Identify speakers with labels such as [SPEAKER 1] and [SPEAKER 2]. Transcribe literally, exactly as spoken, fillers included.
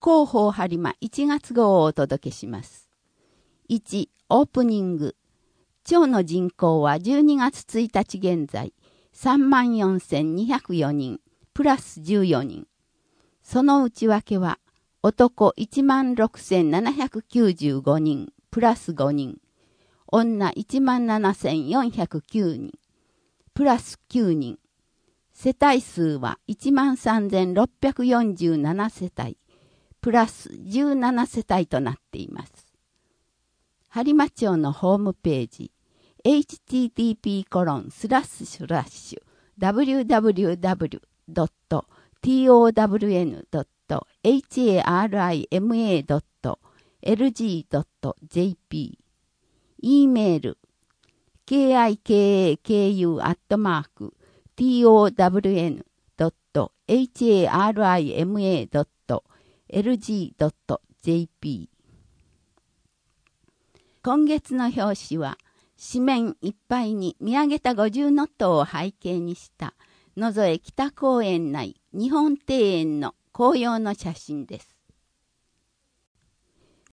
[SPEAKER 1] 広報播磨いちがつ号をお届けします。いち、オープニング。町の人口はじゅうにがつついたち現在、さんまんよんせんにひゃくよにん、プラスじゅうよにん。その内訳は、男いちまんろくせんななひゃくきゅうじゅうごにん、プラスごにん。女いちまんななせんよんひゃくきゅうにん、プラスきゅうにん。世帯数はいちまんさんぜんろっぴゃくよんじゅうなな世帯、プラスじゅうなな世帯となっています。播磨町のホームページ、エイチティーティーピーコロンスラッシュスラッシュダブリューダブリューダブリュードットトワンドットエイチエーアールアイエムエードットエルジードットジェーピー、 E メール ケーアイケーエーケーユー アットマーク トワンドットエイチエーアールアイエムエードットエルジードットジェーピー。 今月の表紙は紙面いっぱいに見上げた五重塔を背景にした野添北公園内日本庭園の紅葉の写真です。